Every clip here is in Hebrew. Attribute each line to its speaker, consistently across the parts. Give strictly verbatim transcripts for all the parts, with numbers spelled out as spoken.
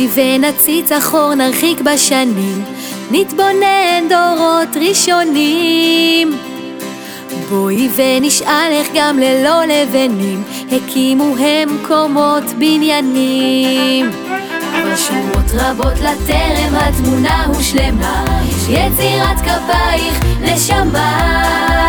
Speaker 1: ונציץ אחור נרחיק בשנים, נתבונן דורות ראשונים. בואי ונשאל איך גם ללא לבנים הקימו הם קומות בניינים. כבר שורות רבות לטרם התמונה הושלמה, יצירת כפייך נשמה.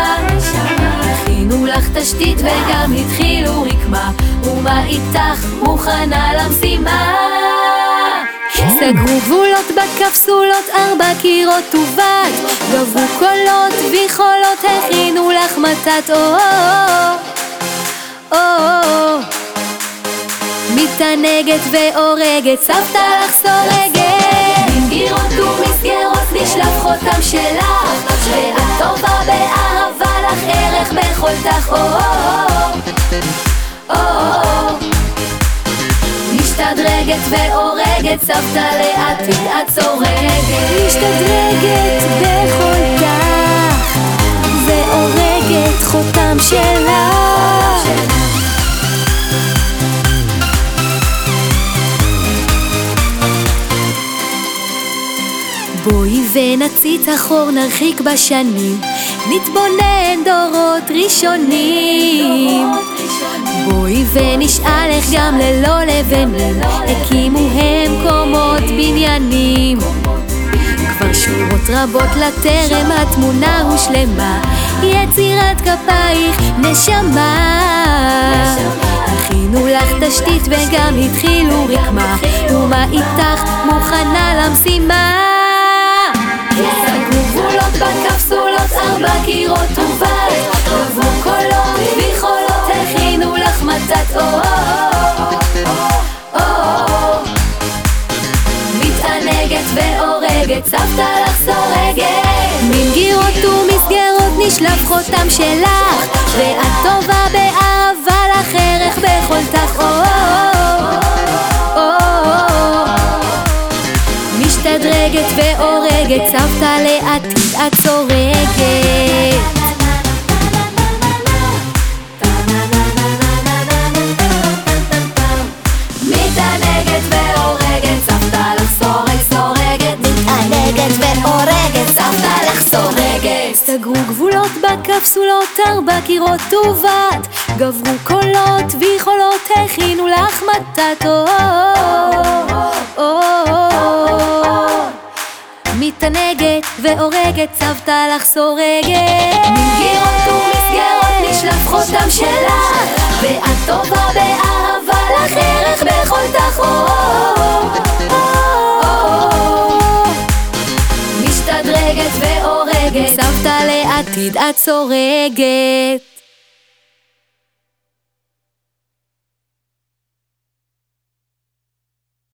Speaker 1: הכינו לך תשתית וגם התחילו רקמה, ומה איתך מוכנה למשימה. סגרו גבולות בקפסולות, ארבע קירות ובת, גברו קולות ויכולות, הכינו לך מתת. או או או מתענגת והורגת, סבתא לך סורגת. במגירות ומסגרות נשלף חותם שלך, ואת טובה באהבה לך ערך בחולתך. או או או משתדרגת והורגת, סבתא לעתיד את צורגת. משתדרגת בחולתך והורגת חותם שלך. בואי ונציץ אחור נרחיק בשנים, נתבונן דורות ראשונים. בואי ונשאל איך גם ללא לבנים הקימו הם קומות בניינים. כבר שורות רבות לטרם התמונה הושלמה, יצירת כפייך נשמה. הכינו לך תשתית וגם התחילו רקמה, ומה איתך מוכנה למשימה. סגרו גבולות בקפסולות, ארבע קירות ובת, גברו קולות ויכולות, הכינו לך מתת. או או או מתענגת והורגת, סבתא לך סורגת. ממגירות ומסגרות נשלף חותם שלך, ואת טובה באהבה לך ערך בחולתך. או או משתדרגת והורגת, סבתא לעתיד את צורגת. מתענגת והורגת, סבתא לך סורג סורגת. מתענגת והורגת, סבתא לך סורגת. סגרו גבולות בקפסולות, ארבע קירות ובת, גברו קולות ויכולות, הכינו לך מתת. או או מתענגת והורגת, סבתא לך סורגת. ממגירות ומסגרות נשלף חותם שלך, ואת טובה באהבה לך ערך בחולתך. או או משתדרגת והורגת, סבתא לעתיד את צורגת.